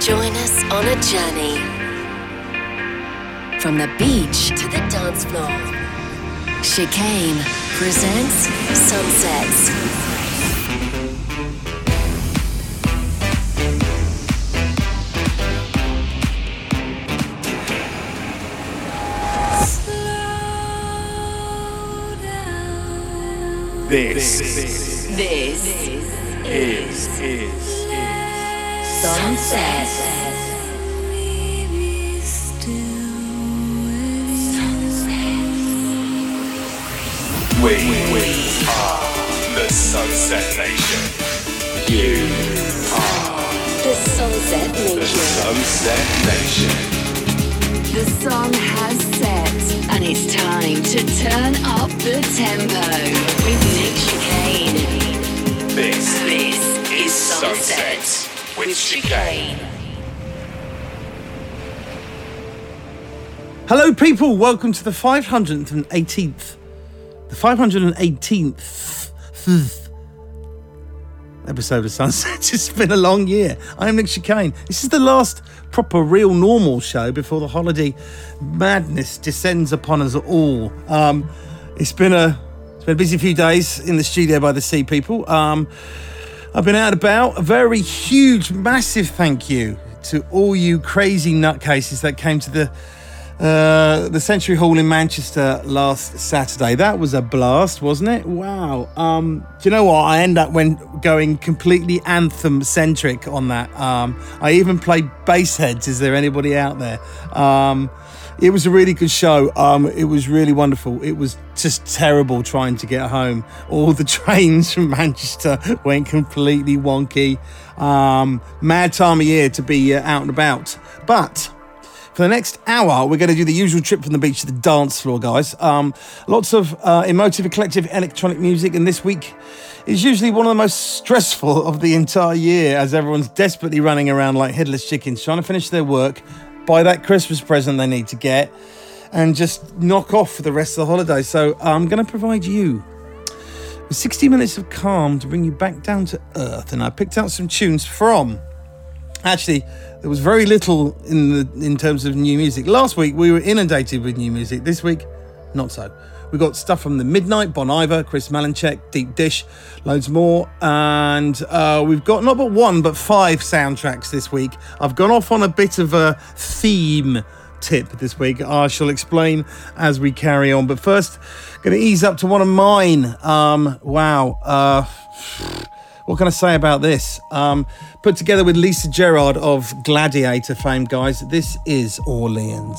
Join us on a journey from the beach to the dance floor. Chicane presents Sunsets. This is Sunset. We are the Sunset Nation. You are The Sunset the Nation. Sunset Nation. The sun has set, and it's time to turn up the tempo with Nick Chicane. This Is Sunset with Chicane. Hello, people. Welcome to the 518th episode of Sunset. It's been a long year. I'm Nick Chicane. This is the last proper, real, normal show before the holiday madness descends upon us all. It's been a busy few days in the studio by the sea, people. I've been out and about. A very huge, massive thank you to all you crazy nutcases that came to the Century Hall in Manchester last Saturday. That was a blast, wasn't it? Wow. Do you know what? I end up going completely anthem-centric on that. I even played bass heads. Is there anybody out there? It was a really good show. It was really wonderful. It was just terrible trying to get home. All the trains from Manchester went completely wonky. Mad time of year to be out and about. But for the next hour, we're going to do the usual trip from the beach to the dance floor, guys. Lots of emotive, eclectic electronic music, and this week is usually one of the most stressful of the entire year as everyone's desperately running around like headless chickens, trying to finish their work, buy that Christmas present they need to get, and just knock off for the rest of the holiday. So I'm going to provide you with 60 minutes of calm to bring you back down to earth, and I picked out some tunes from... Actually, there was very little in terms of new music. Last week, we were inundated with new music. This week, not so. We got stuff from The Midnight, Bon Iver, Chris Malinchek, Deep Dish, loads more. And we've got not but one, but 5 soundtracks this week. I've gone off on a bit of a theme tip this week. I shall explain as we carry on. But first, going to ease up to one of mine. What can I say about this? Put together with Lisa Gerrard of Gladiator fame, guys. This is Orleans.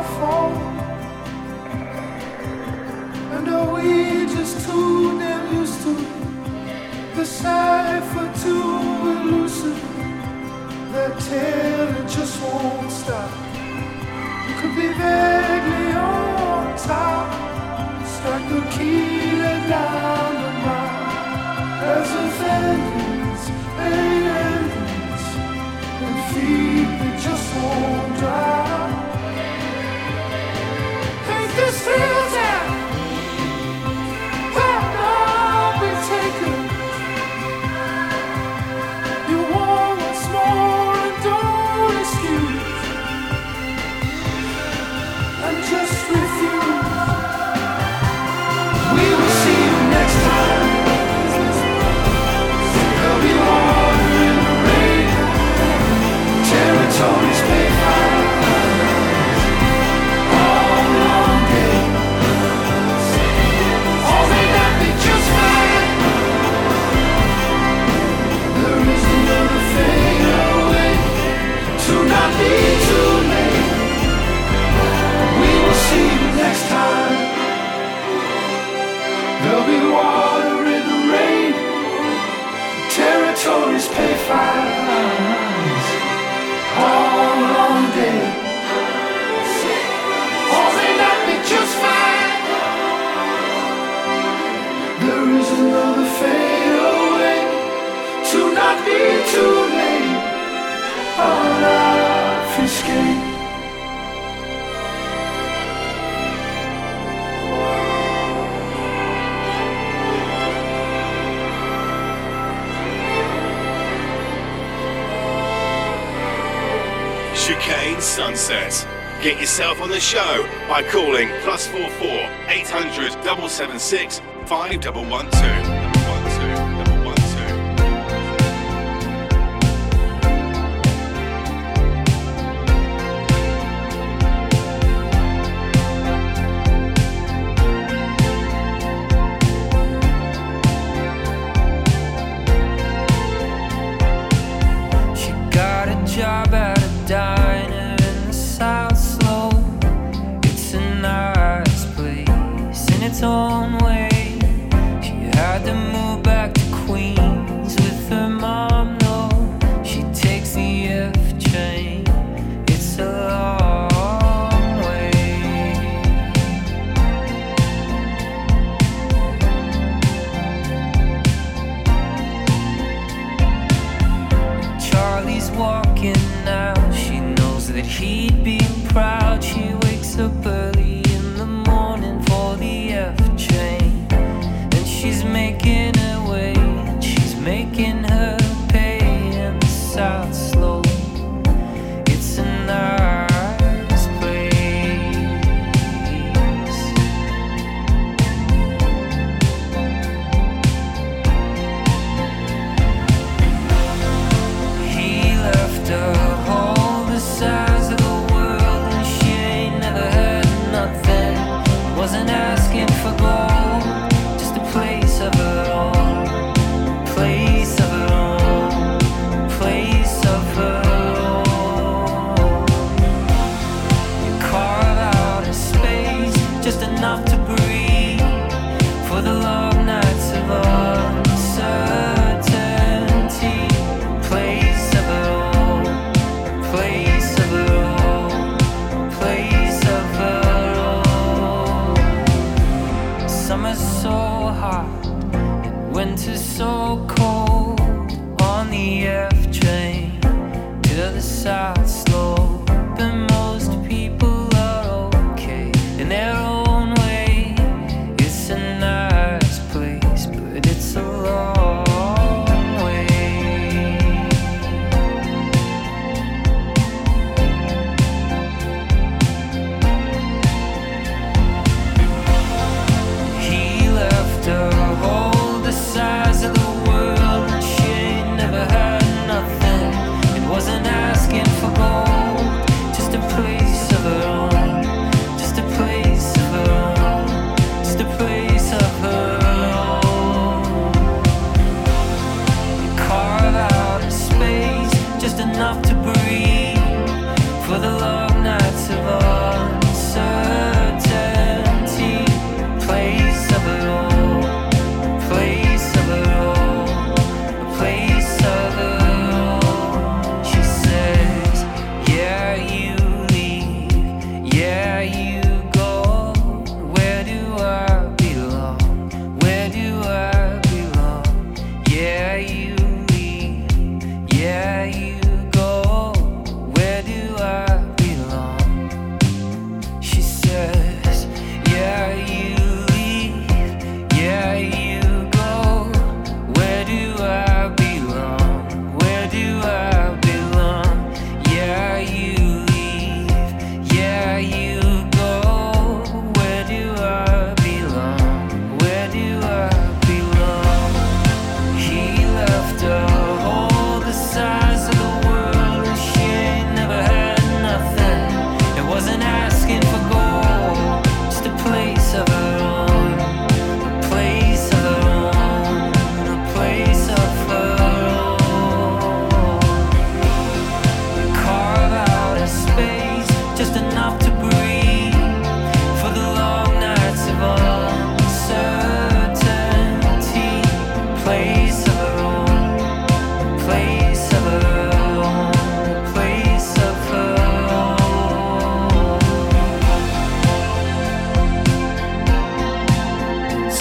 phone. And are we just too damn used to the cipher too elusive? That tale it just won't stop. You could be vaguely on top, stack the key down the mile. There's a vengeance, and feet that just won't dry. Ain't this real time? That love we taken. You want what's more and don't excuse. And just refuse. We will see you next time. There'll be water in the rain. Territories pay fines. All long day. All may not be just fine. There is another fade away. To not be too late. We will see you next time. There'll be water in the rain. Territories pay fines. All long day. All may not be just fine. There is another fade away. To not be too late. Our life escape. Chicane Sunset. Get yourself on the show by calling +44 800 776 5112. She got a job at a diner in the South Slope. It's a nice place in its own way. She had to move back to Queens with her mom. No, she takes the F train. It's a long way. Charlie's walking now. She knows that he'd be proud. She wakes up early in the morning for the F train. And she's making her way. And she's making her pay in the South Slope. It's a nice place. He left her whole the size of the world, and she ain't never had nothing. Wasn't asking for gold, just a place of her own, place of her own, place of her own. You carve out a space just enough to breathe for the long nights of uncertainty. Place of her own, place of her own, place of her own. Summer's so hot and winter's so cold on the F train to the South Slope. And most people are okay in their own way. It's a nice place, but it's a long way. He left her whole the size of the world, and she ain't never had nothing. It wasn't asking for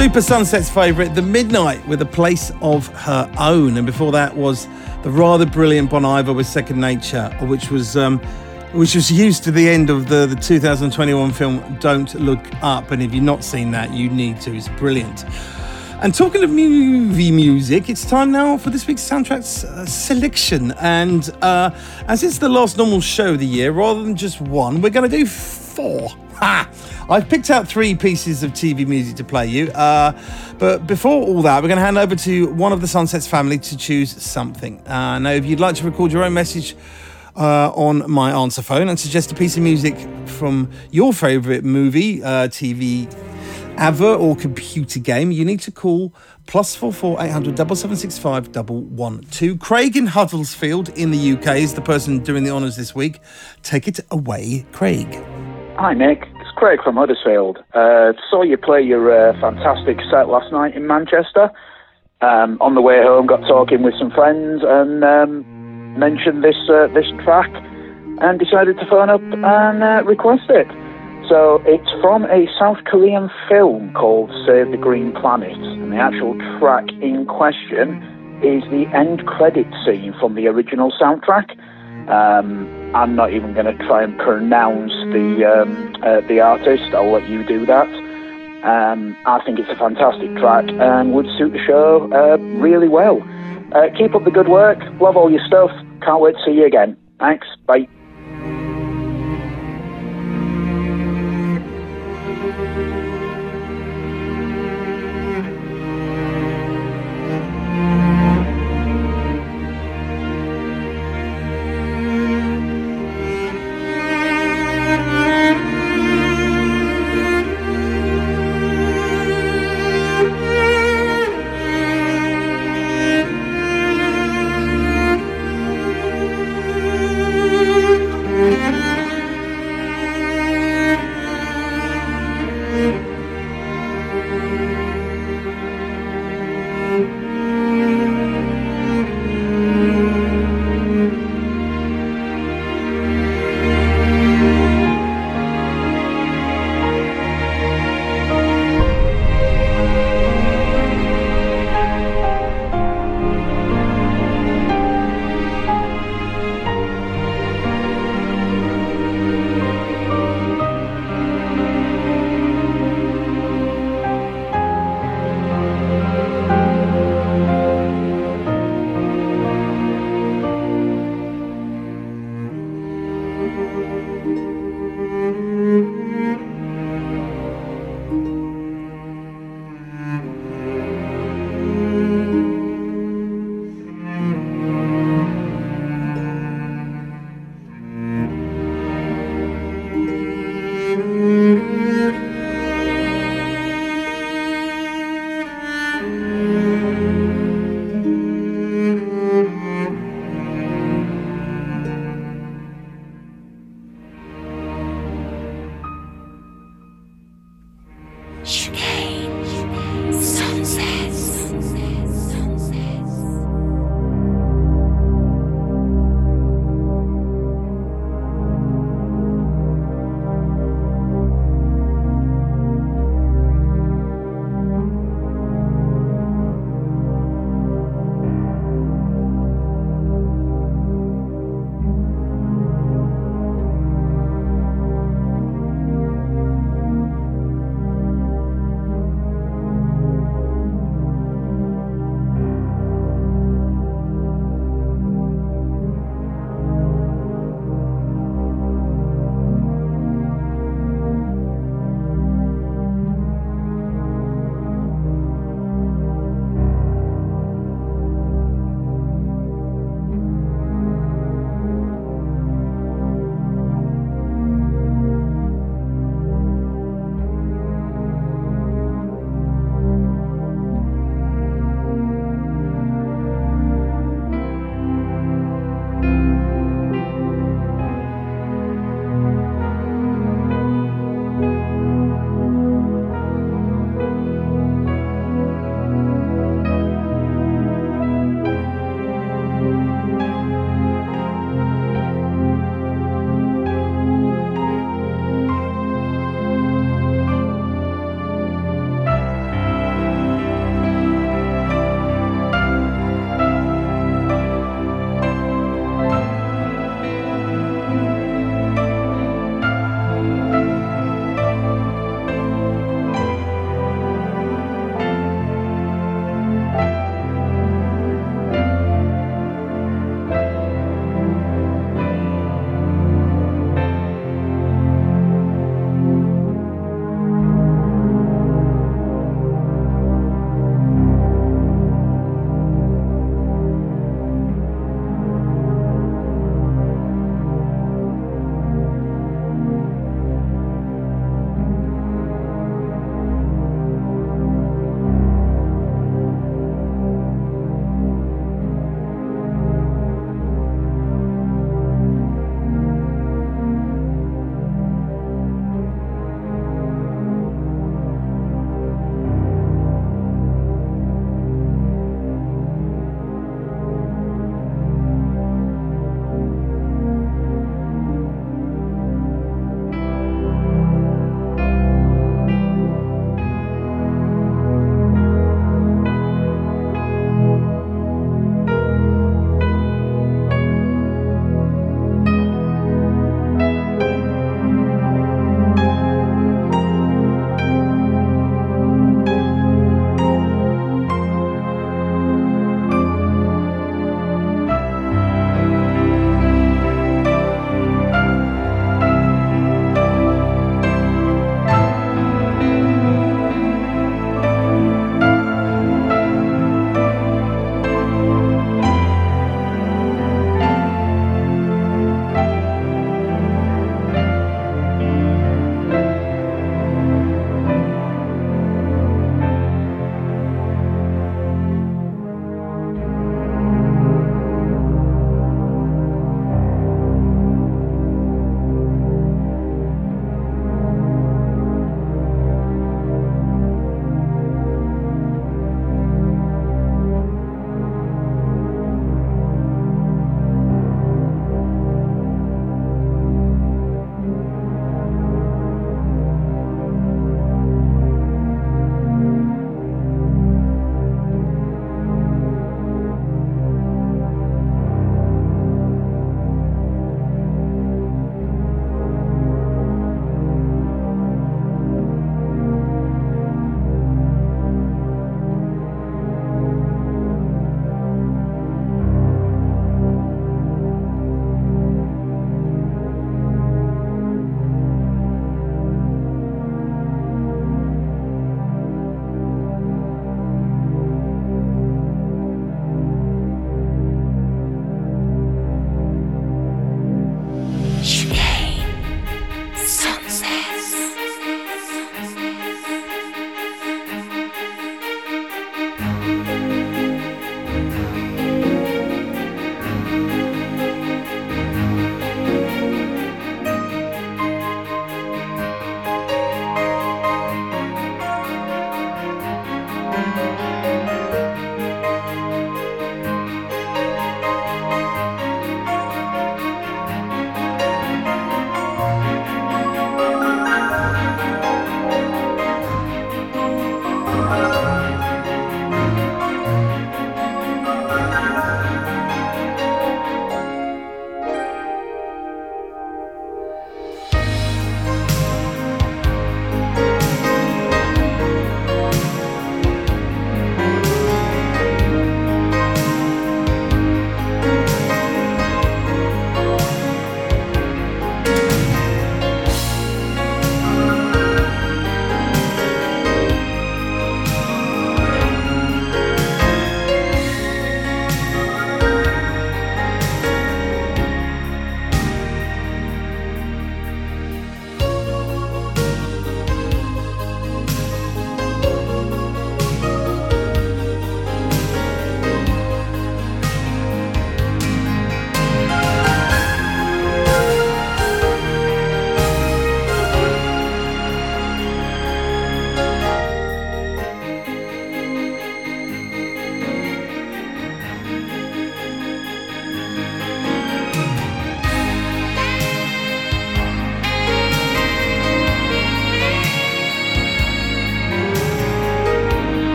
Super Sunset's favourite, The Midnight, with A Place of Her Own. And before that was the rather brilliant Bon Iver with Second Nature, which was used to the end of the 2021 film Don't Look Up. And if you've not seen that, you need to. It's brilliant. And talking of movie music, it's time now for this week's soundtracks selection. And as it's the last normal show of the year, rather than just one, we're going to do 4. I've picked out 3 pieces of TV music to play you. But before all that, we're going to hand over to one of the Sunsets family to choose something. Now, if you'd like to record your own message on my answer phone and suggest a piece of music from your favourite movie, TV, AVA or computer game, you need to call +44 800 7765 112. Craig in Huddersfield in the UK is the person doing the honours this week. Take it away, Craig. Hi Nick, it's Craig from Huddersfield. Saw you play your fantastic set last night in Manchester. On the way home, got talking with some friends and mentioned this track and decided to phone up and request it. So it's from a South Korean film called Save the Green Planet, and the actual track in question is the end credit scene from the original soundtrack. I'm not even going to try and pronounce the artist. I'll let you do that. I think it's a fantastic track and would suit the show really well. Keep up the good work. Love all your stuff. Can't wait to see you again. Thanks. Bye.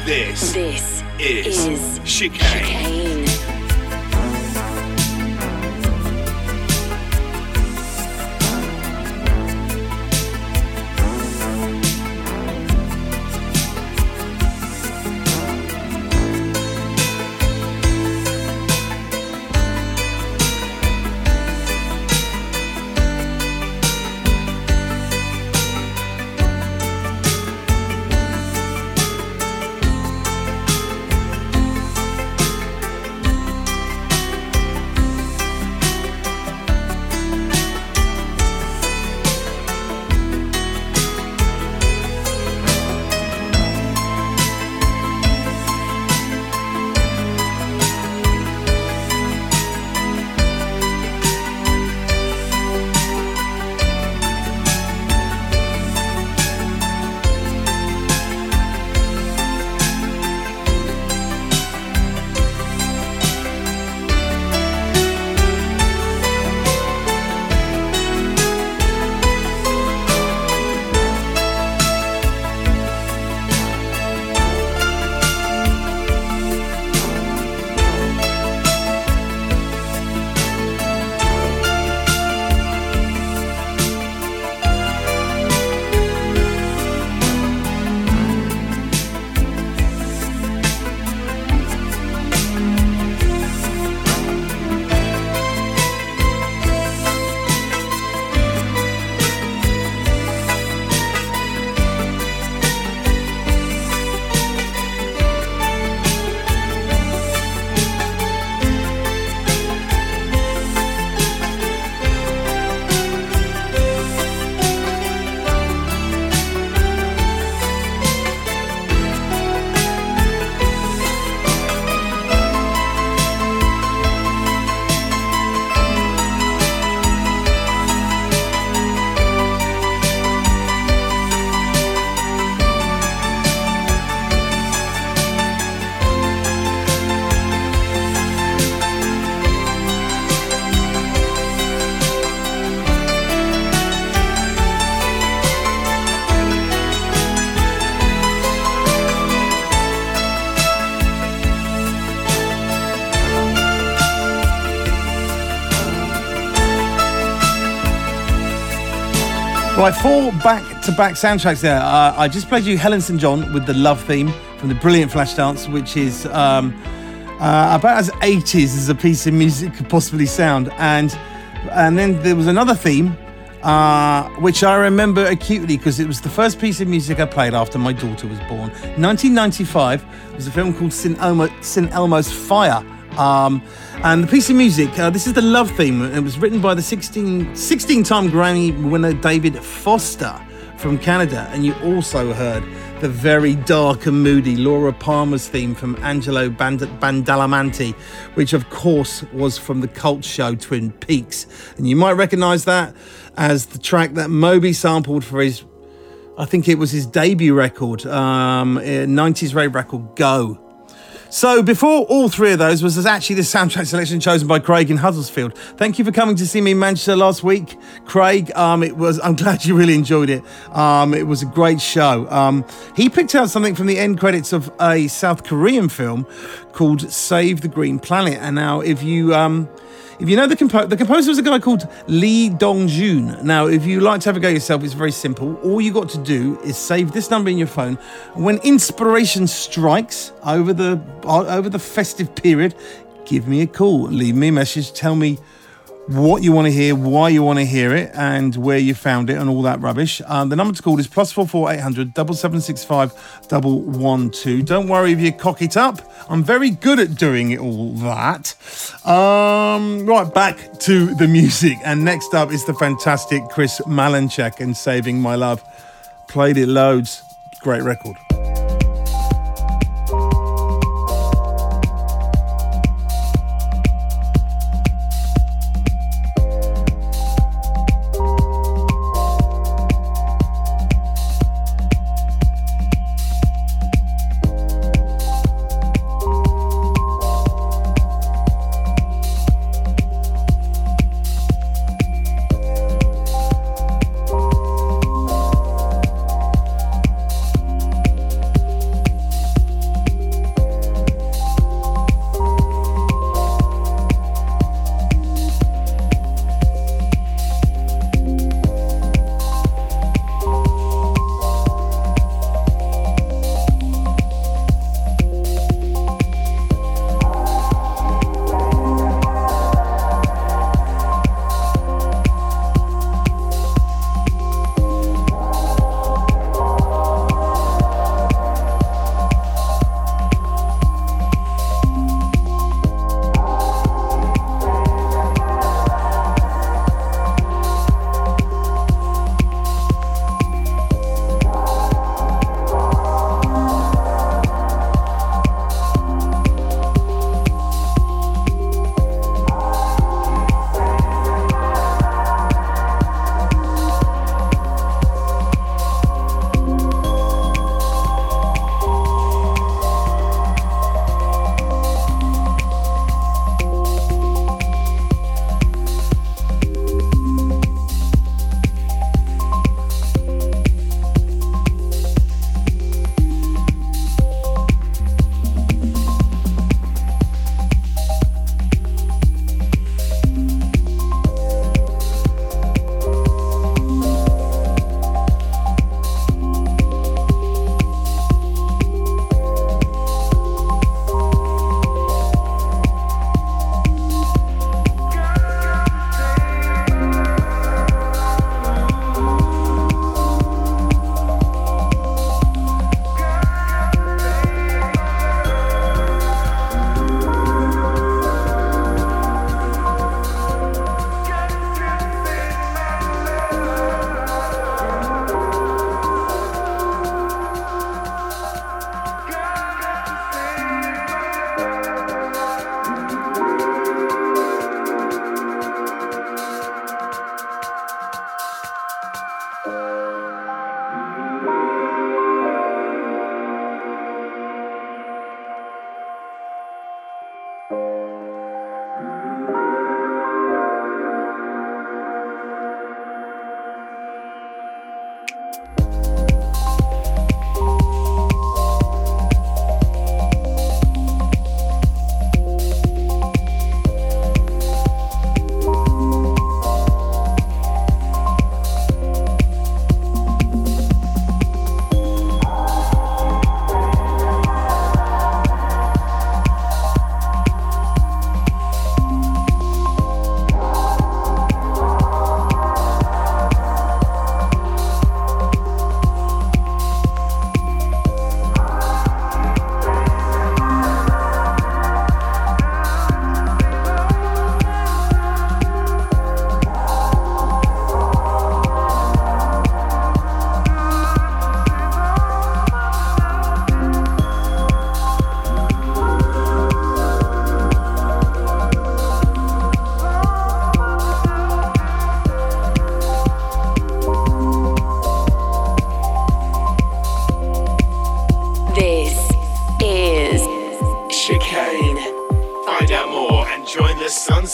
This is Chicane. Chicane. Right, 4 back-to-back soundtracks there. I just played you Helen St. John with the Love theme from the brilliant Flashdance, which is about as 80s as a piece of music could possibly sound. And then there was another theme, which I remember acutely because it was the first piece of music I played after my daughter was born. 1995 was a film called St. Elmo's Fire. And the piece of music, this is the Love theme. It was written by the 16-time Grammy winner David Foster from Canada. And you also heard the very dark and moody Laura Palmer's theme from Angelo Badalamenti, which of course was from the cult show Twin Peaks. And you might recognise that as the track that Moby sampled for his, I think it was his debut record, 90s rave record Go. So before all three of those was actually the soundtrack selection chosen by Craig in Huddersfield. Thank you for coming to see me in Manchester last week, Craig. I'm glad you really enjoyed it. It was a great show. He picked out something from the end credits of a South Korean film called Save the Green Planet. And now, if you know the composer was a guy called Lee Dong-joon. Now, if you like to have a go yourself, it's very simple. All you got to do is save this number in your phone. When inspiration strikes over the festive period, give me a call, leave me a message, tell me what you want to hear, why you want to hear it, and where you found it, and all that rubbish. The number to call is +44 800 7765 112. Don't worry if you cock it up. I'm very good at doing all that. Right, back to the music. And next up is the fantastic Chris Malinchak and Saving My Love. Played it loads. Great record.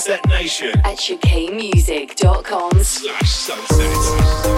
Sunset Nation at chicanemusic.com/sunset.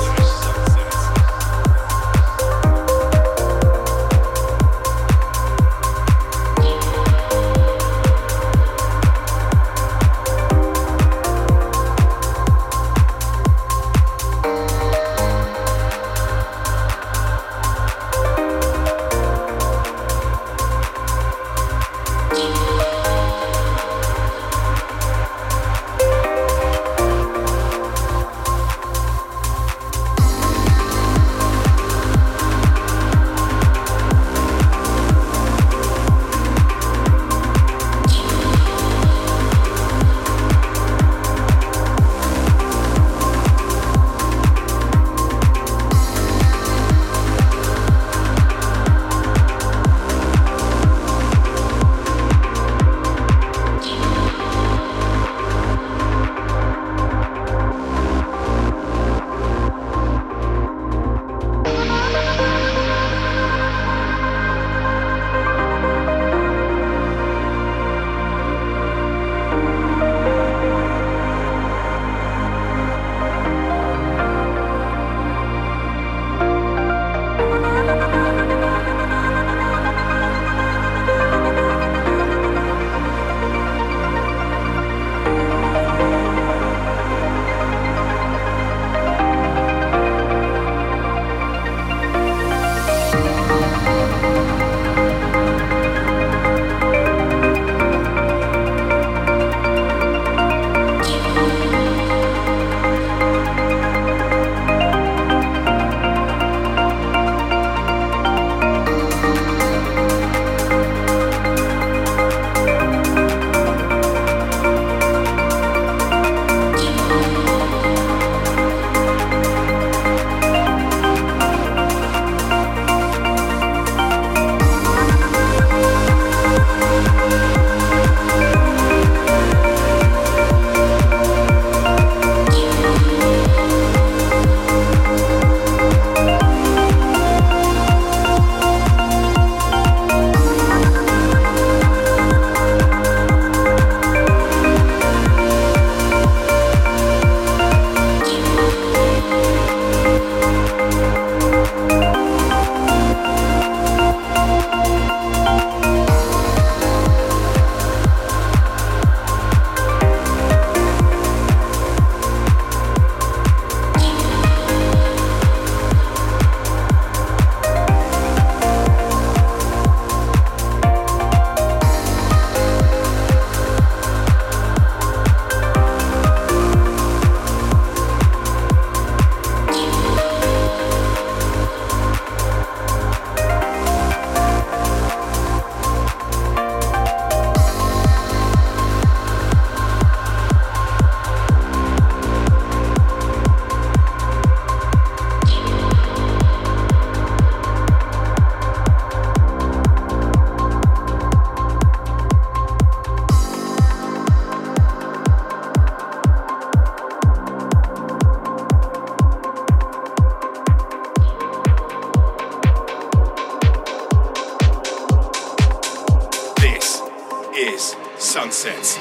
Sunsets.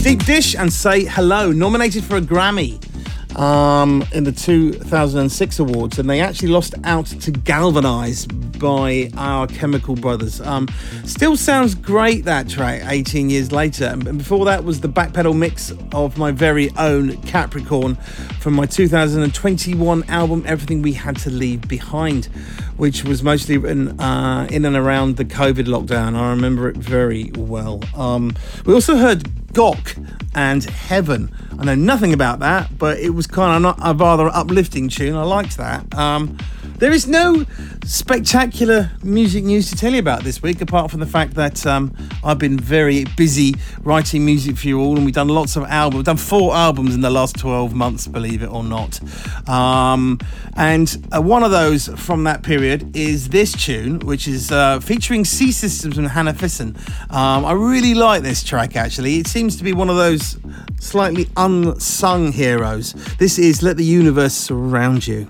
Deep Dish and Say Hello, nominated for a Grammy in the 2006 awards, and they actually lost out to Galvanize by our Chemical Brothers. Still sounds great, that track, 18 years later. And before that was the backpedal mix of my very own Capricorn from my 2021 album Everything We Had to Leave Behind, which was mostly written in and around the COVID lockdown. I remember it very well. We also heard Gok and Heaven. I know nothing about that, but it was kind of a rather uplifting tune. I liked that. There is no spectacular music news to tell you about this week, apart from the fact that I've been very busy writing music for you all, and we've done lots of albums. We've done 4 albums in the last 12 months, believe it or not. And one of those from that period is this tune, which is featuring Sea Systems and Hannah Fisson. I really like this track, actually. It seems to be one of those slightly unsung heroes. This is Let the Universe Surround You.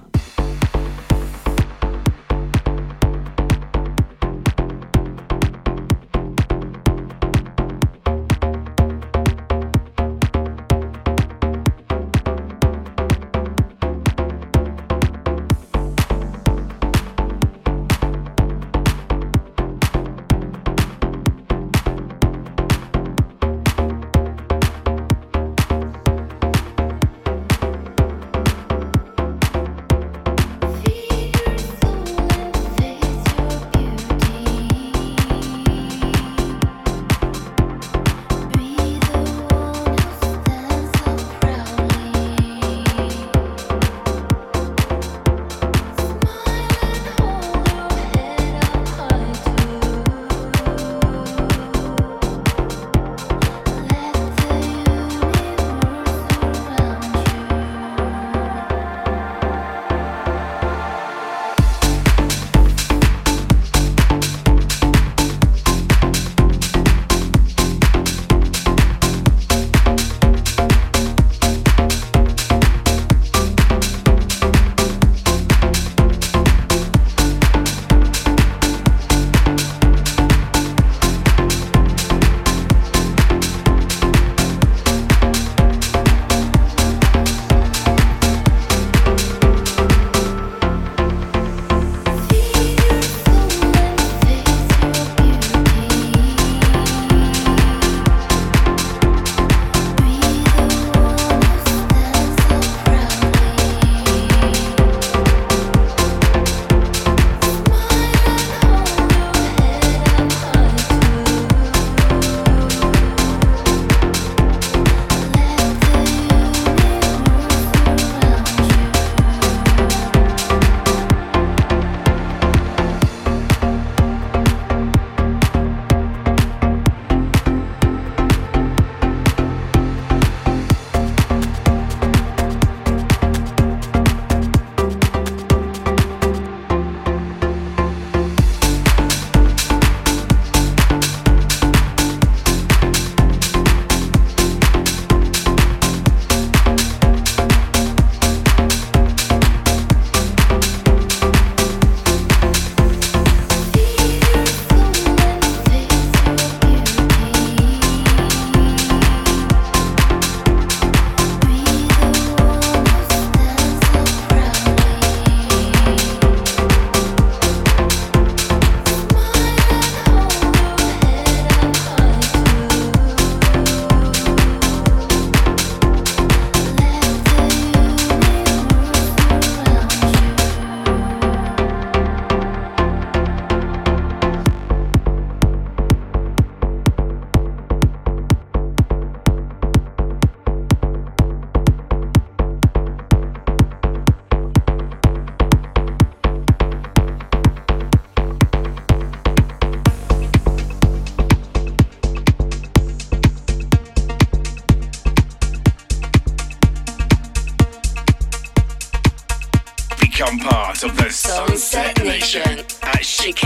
Become part of the Sunset Nation at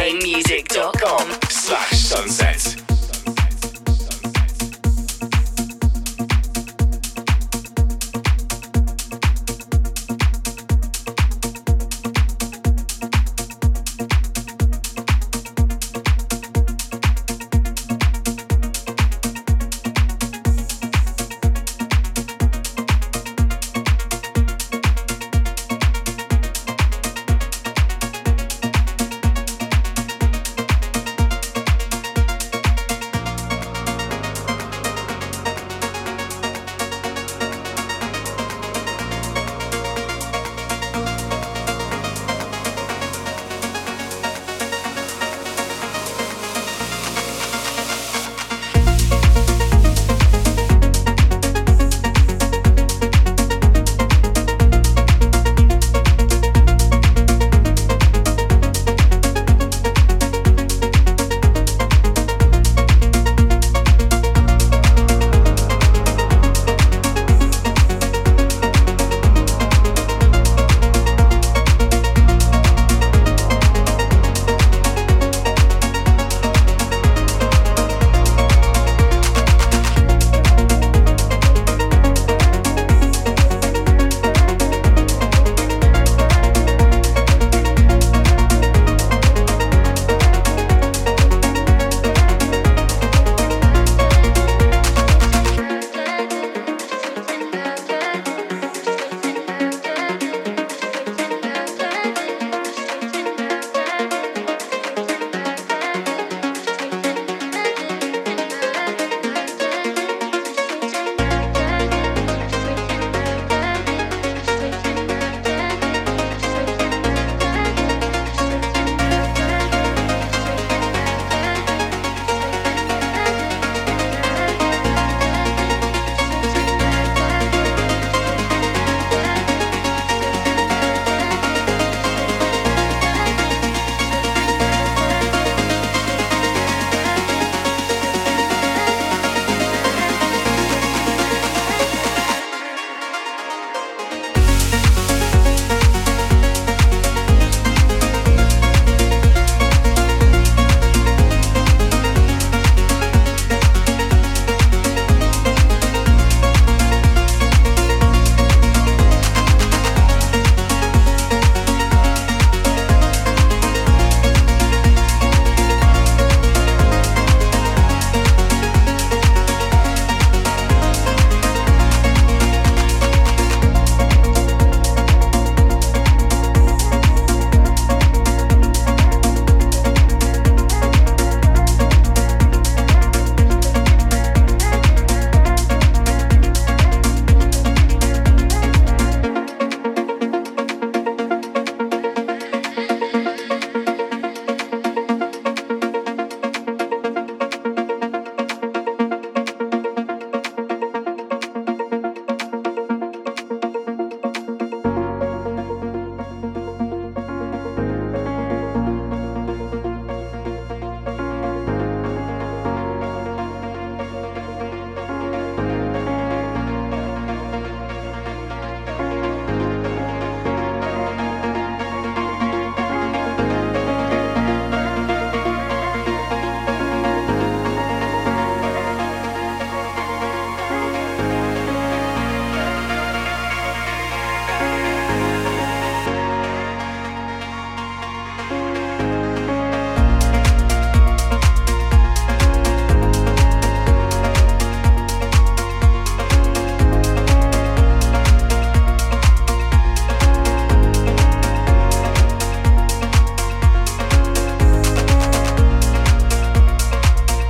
chickanemusic.com/sunset.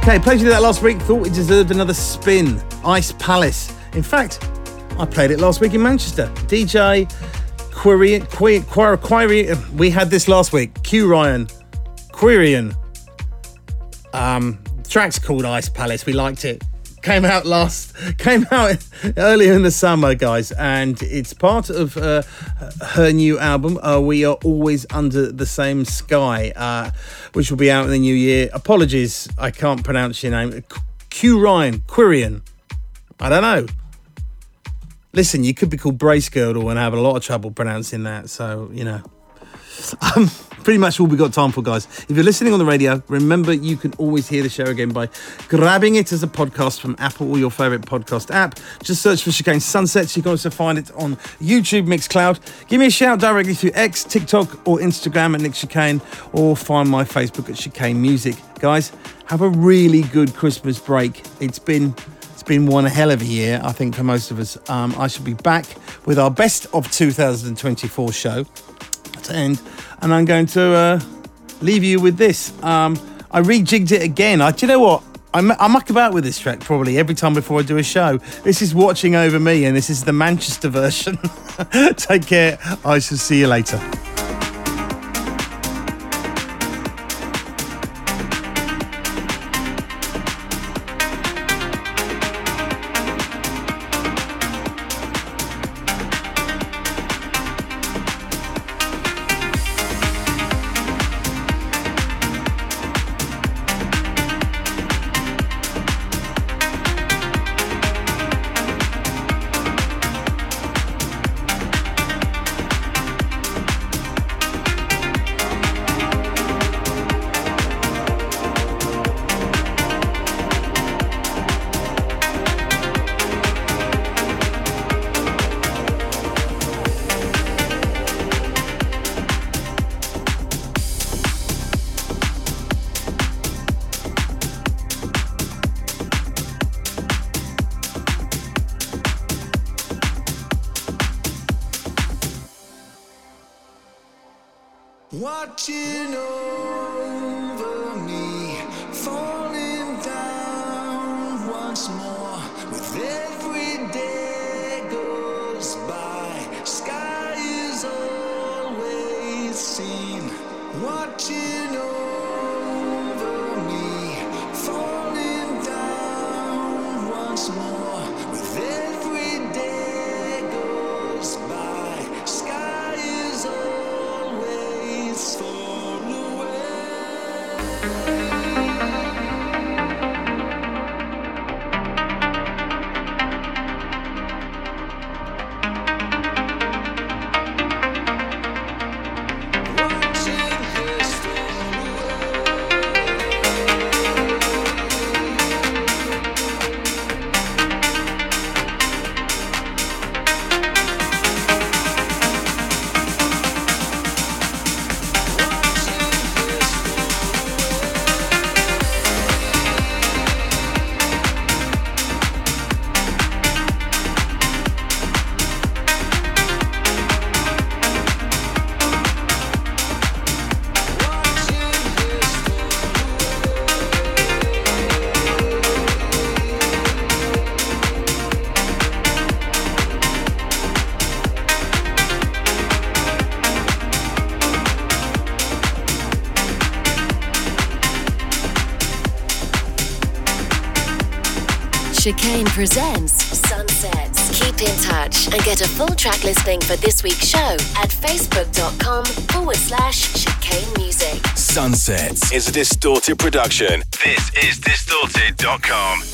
Okay, played you that last week. Thought it deserved another spin. Ice Palace. In fact, I played it last week in Manchester. DJ Quirian. We had this last week. Quirian. Track's called Ice Palace. We liked it. Came out earlier in the summer, guys, and it's part of her new album, We Are Always Under the Same Sky, which will be out in the new year. Apologies, I can't pronounce your name. Quirian. I don't know. Listen, you could be called Bracegirdle and have a lot of trouble pronouncing that, so, you know. Pretty much all we got time for, guys. If you're listening on the radio, remember you can always hear the show again by grabbing it as a podcast from Apple or your favourite podcast app. Just search for Chicane Sunsets. You can also find it on YouTube, Mixcloud. Give me a shout directly through X, TikTok or Instagram at Nick Chicane, or find my Facebook at Chicane Music. Guys, have a really good Christmas break. It's been one hell of a year, I think, for most of us. I shall be back with our best of 2024 show to end, and I'm going to leave you with this. I rejigged it again. Do you know what? I muck about with this track probably every time before I do a show. This is Watching Over Me, and this is the Manchester version. Take care. I shall see you later. Watching over me, falling down once more. With every day goes by, sky is always seen. Watching over me, falling down once more. With every day goes by, sky is always far away. Watching this fall Chicane presents Sunsets. Keep in touch and get a full track listing for this week's show at facebook.com/Chicane Music. Sunsets is a Distorted production. This is Distorted.com.